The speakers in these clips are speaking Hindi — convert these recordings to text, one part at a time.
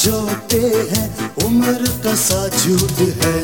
जोते हैं, उम्र का साथ झूठ है।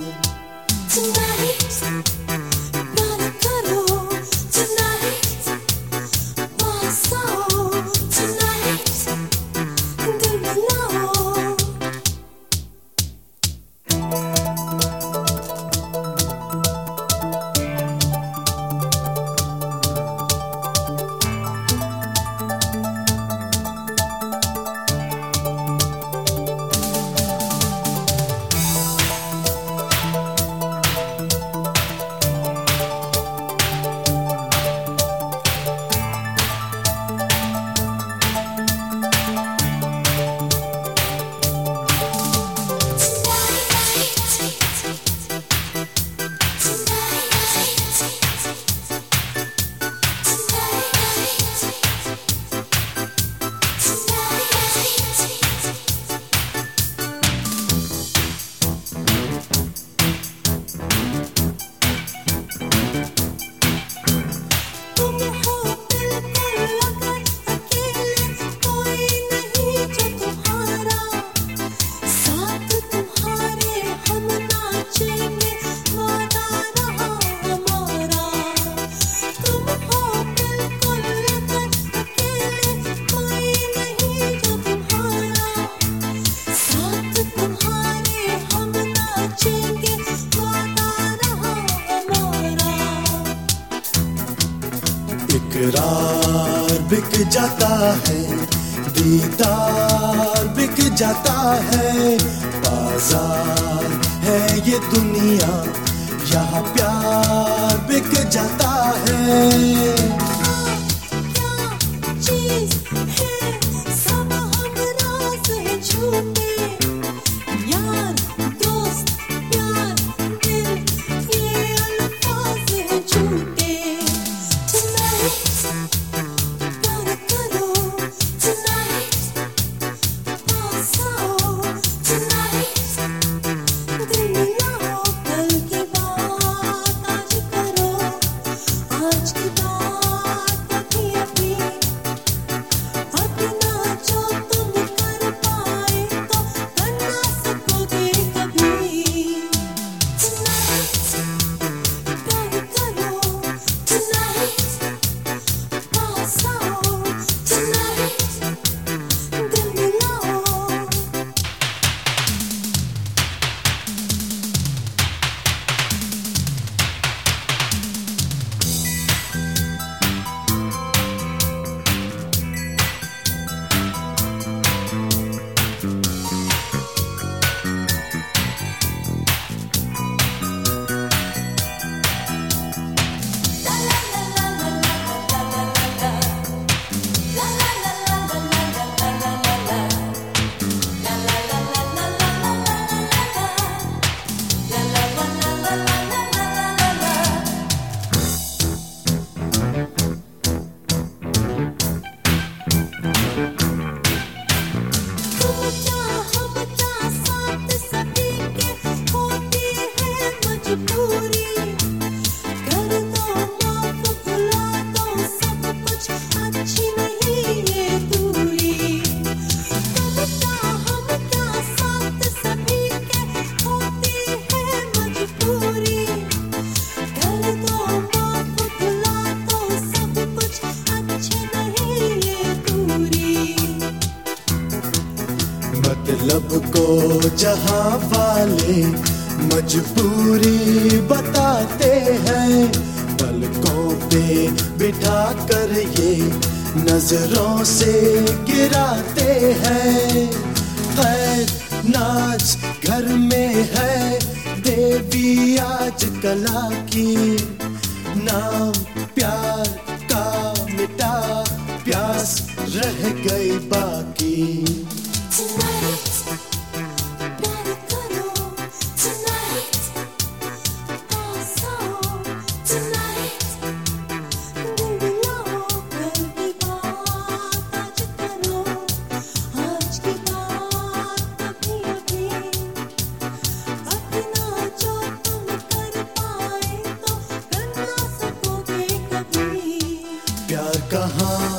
इकरार बिक जाता है, दीदार बिक जाता है, बाजार है ये दुनिया, यहाँ प्यार बिक जाता है। क्या चीज है, सब हम राज है झूठे, यार दोस्त प्यार दिल, ये अल्फाज है झूठे। मतलब को जहां वाले मजबूरी बताते हैं, पलकों पे बिठा कर ये नजरों से गिराते हैं। खैर नाच घर में है देवी आज कला की, नाम प्यार का मिटा प्यास रह गई बाकी। प्यार कहाँ